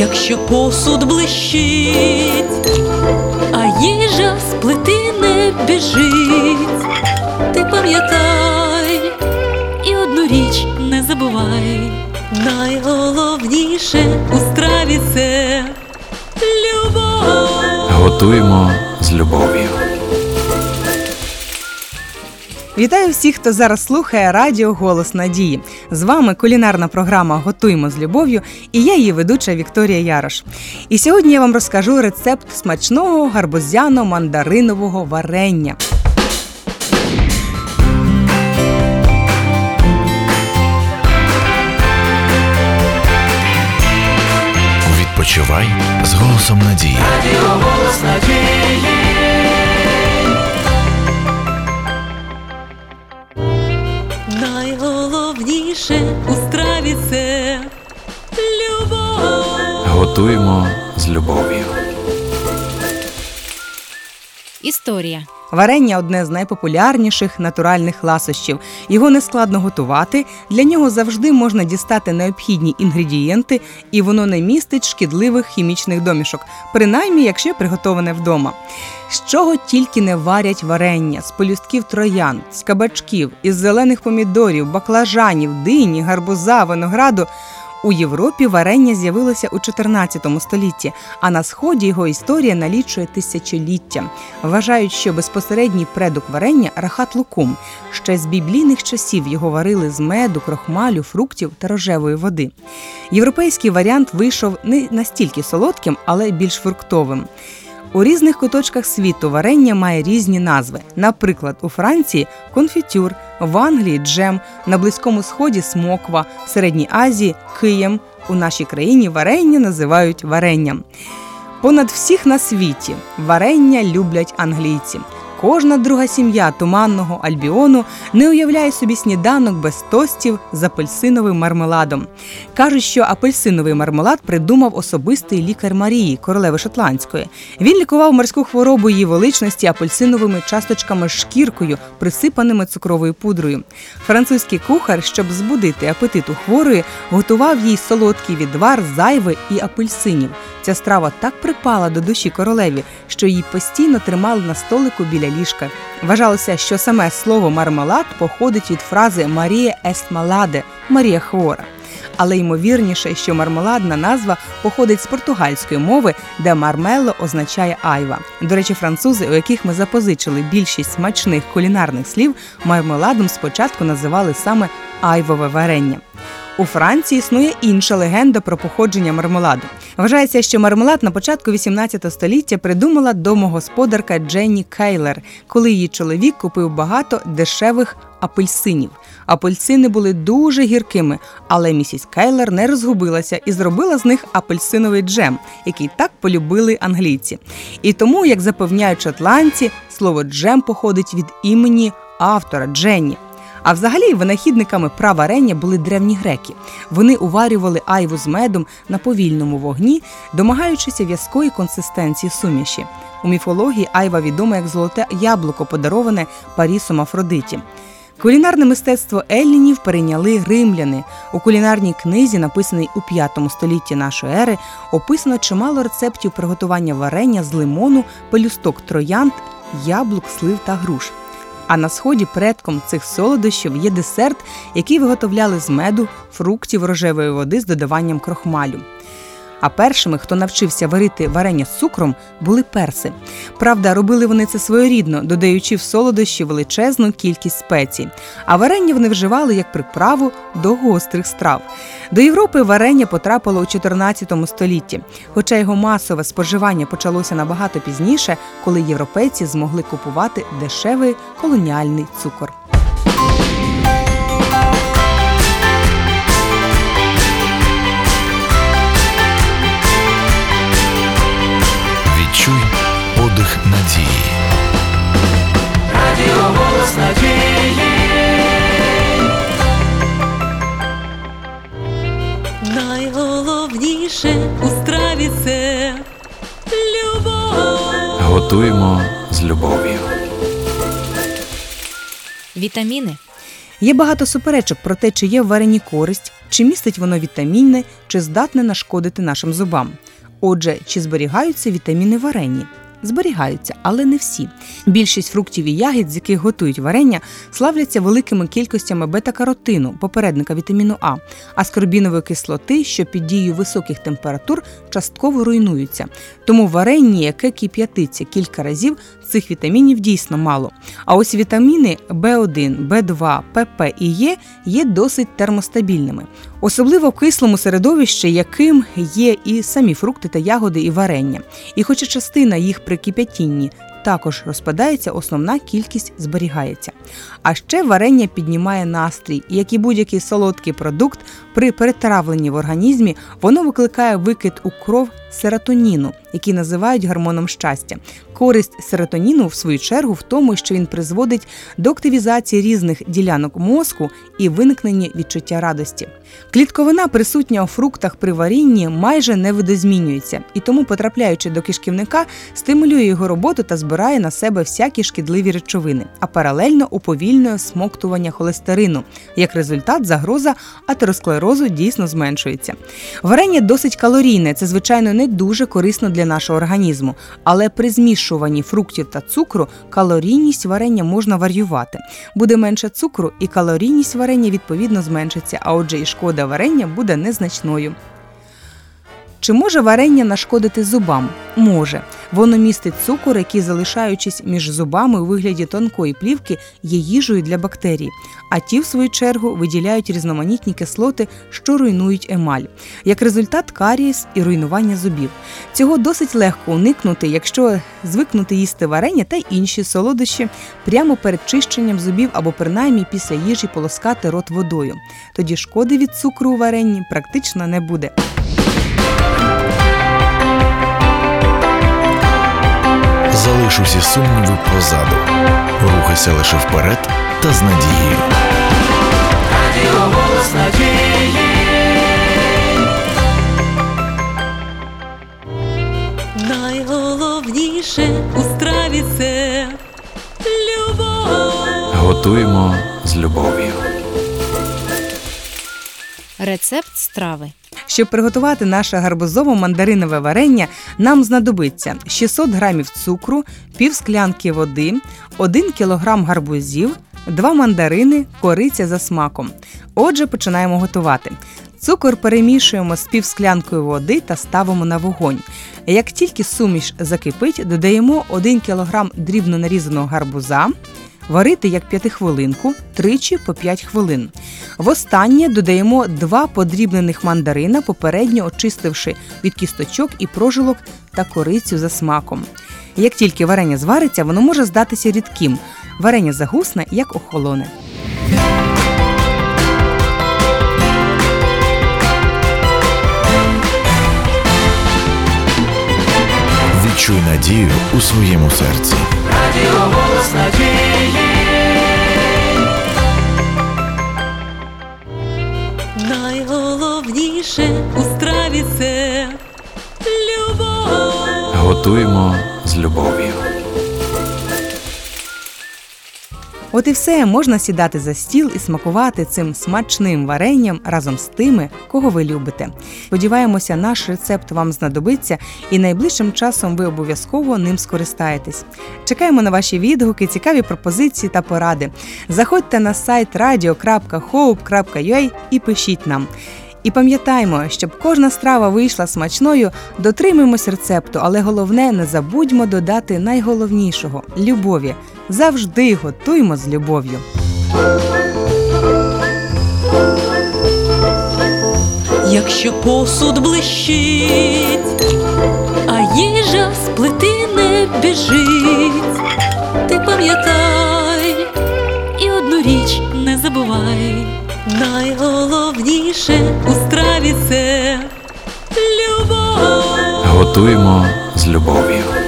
якщо посуд блищить, а їжа з плити не біжить. Ти пам'ятай і одну річ не забувай: найголовніше у страві – це любов. Готуємо з любов'ю. Вітаю всіх, хто зараз слухає радіо «Голос Надії». З вами кулінарна програма «Готуємо з любов'ю» і я її ведуча Вікторія Ярош. І сьогодні я вам розкажу рецепт смачного гарбузяно-мандаринового варення. Відпочивай з «Голосом Надії». Радіо «Голос Надії». Найголовніше у страві – це любов. Готуємо з любов'ю. Історія. Варення – одне з найпопулярніших натуральних ласощів. Його нескладно готувати, для нього завжди можна дістати необхідні інгредієнти, і воно не містить шкідливих хімічних домішок, принаймні, якщо приготоване вдома. З чого тільки не варять варення: з пелюстків троянд, з кабачків, із зелених помідорів, баклажанів, дині, гарбуза, винограду. У Європі варення з'явилося у 14 столітті, а на Сході його історія налічує тисячоліття. Вважають, що безпосередній предок варення – рахат лукум. Ще з біблійних часів його варили з меду, крохмалю, фруктів та рожевої води. Європейський варіант вийшов не настільки солодким, але більш фруктовим. У різних куточках світу варення має різні назви. Наприклад, у Франції – конфітюр, в Англії – джем, на Близькому Сході – смоква, в Середній Азії – києм, у нашій країні варення називають варенням. Понад всіх на світі варення люблять англійці. Кожна друга сім'я Туманного Альбіону не уявляє собі сніданок без тостів з апельсиновим мармеладом. Кажуть, що апельсиновий мармелад придумав особистий лікар Марії, королеви Шотландської. Він лікував морську хворобу її величності апельсиновими часточками з шкіркою, присипаними цукровою пудрою. Французький кухар, щоб збудити апетит у хворої, готував їй солодкий відвар з айви і апельсинів. Ця страва так припала до душі королеві, що її постійно тримали на столику біля ліжка. Вважалося, що саме слово «мармелад» походить від фрази «Марія ест маладе» – «Марія хвора». Але ймовірніше, що мармеладна назва походить з португальської мови, де «мармело» означає «айва». До речі, французи, у яких ми запозичили більшість смачних кулінарних слів, мармеладом спочатку називали саме айвове варення. У Франції існує інша легенда про походження мармеладу. Вважається, що мармелад на початку 18 століття придумала домогосподарка Дженні Кейлер, коли її чоловік купив багато дешевих апельсинів. Апельсини були дуже гіркими, але місіс Кейлер не розгубилася і зробила з них апельсиновий джем, який так полюбили англійці. І тому, як запевняють шотландці, слово «джем» походить від імені автора Дженні. А взагалі винахідниками варення були древні греки. Вони уварювали айву з медом на повільному вогні, домагаючися в'язкої консистенції суміші. У міфології айва відома як золоте яблуко, подароване Парісом Афродиті. Кулінарне мистецтво еллінів перейняли римляни. У кулінарній книзі, написаній у 5 столітті нашої ери, описано чимало рецептів приготування варення з лимону, пелюсток троянд, яблук, слив та груш. А на Сході предком цих солодощів є десерт, який виготовляли з меду, фруктів, рожевої води з додаванням крохмалю. А першими, хто навчився варити варення з цукром, були перси. Правда, робили вони це своєрідно, додаючи в солодощі величезну кількість спецій. А варення вони вживали як приправу до гострих страв. До Європи варення потрапило у 14 столітті, хоча його масове споживання почалося набагато пізніше, коли європейці змогли купувати дешевий колоніальний цукор. Відчуй подих надії. Радіо «Голос Надії». Найголовніше у страві – це любов. Готуємо з любов'ю. Вітаміни. Є багато суперечок про те, чи є в варенні користь, чи містить воно вітаміни, чи здатне нашкодити нашим зубам. Отже, чи зберігаються вітаміни в варенні? Зберігаються, але не всі. Більшість фруктів і ягід, з яких готують варення, славляться великими кількостями бета-каротину, попередника вітаміну А, аскорбінової кислоти, що під дією високих температур частково руйнуються. Тому в варенні, яке кип'ятиться кілька разів, цих вітамінів дійсно мало. А ось вітаміни В1, В2, ПП і Е є досить термостабільними. Особливо в кислому середовищі, яким є і самі фрукти та ягоди і варення. І хоча частина їх при кип'ятінні також розпадається, основна кількість зберігається. А ще варення піднімає настрій, і як і будь-який солодкий продукт, при перетравленні в організмі воно викликає викид у кров серотоніну, який називають гормоном щастя. Користь серотоніну, в свою чергу, в тому, що він призводить до активізації різних ділянок мозку і виникнення відчуття радості. Клітковина, присутня у фруктах при варінні, майже не видозмінюється, і тому, потрапляючи до кишківника, стимулює його роботу та збирає на себе всякі шкідливі речовини, а паралельно уповільнює смоктування холестерину. Як результат, загроза атеросклерозу дійсно зменшується. Варення досить калорійне, це, звичайно, не дуже корисно для нашого організму, але при змішуванні фруктів та цукру калорійність варення можна варіювати. Буде менше цукру, і калорійність варення відповідно зменшиться, а отже і шкода варення буде незначною. Чи може варення нашкодити зубам? Може. Воно містить цукор, який, залишаючись між зубами у вигляді тонкої плівки, є їжею для бактерій. А ті, в свою чергу, виділяють різноманітні кислоти, що руйнують емаль. Як результат – карієс і руйнування зубів. Цього досить легко уникнути, якщо звикнути їсти варення та інші солодощі прямо перед чищенням зубів або принаймні після їжі полоскати рот водою. Тоді шкоди від цукру у варенні практично не буде. Залиш усі сумніви позаду. Рухайся лише вперед та з надією. Радіо «Голос надії». Найголовніше у страві – це любов. Готуємо з любов'ю. Рецепт страви. Щоб приготувати наше гарбузово-мандаринове варення, нам знадобиться 600 грамів цукру, пів склянки води, 1 кілограм гарбузів, 2 мандарини, кориця за смаком. Отже, починаємо готувати. Цукор перемішуємо з півсклянкою води та ставимо на вогонь. Як тільки суміш закипить, додаємо 1 кілограм дрібно нарізаного гарбуза, варити як 5-хвилинку, тричі по 5 хвилин. Востаннє додаємо 2 подрібнених мандарина, попередньо очистивши від кісточок і прожилок та корицю за смаком. Як тільки варення звариться, воно може здатися рідким. Варення загусне, як охолоне. Відчуй надію у своєму серці. Радіо «Голос надії». Найголовніше у страві – це любов. Готуємо з любов'ю. От і все, можна сідати за стіл і смакувати цим смачним варенням разом з тими, кого ви любите. Сподіваємося, наш рецепт вам знадобиться і найближчим часом ви обов'язково ним скористаєтесь. Чекаємо на ваші відгуки, цікаві пропозиції та поради. Заходьте на сайт radio.hope.ua і пишіть нам. І пам'ятаймо, щоб кожна страва вийшла смачною, дотримуємось рецепту, але головне, не забудьмо додати найголовнішого – любові. Завжди готуймо з любов'ю. Якщо посуд блищить, а їжа з плити не біжить, ти пам'ятай і одну річ не забувай. Найголовніше у страві – це любов. Готуємо з любов'ю.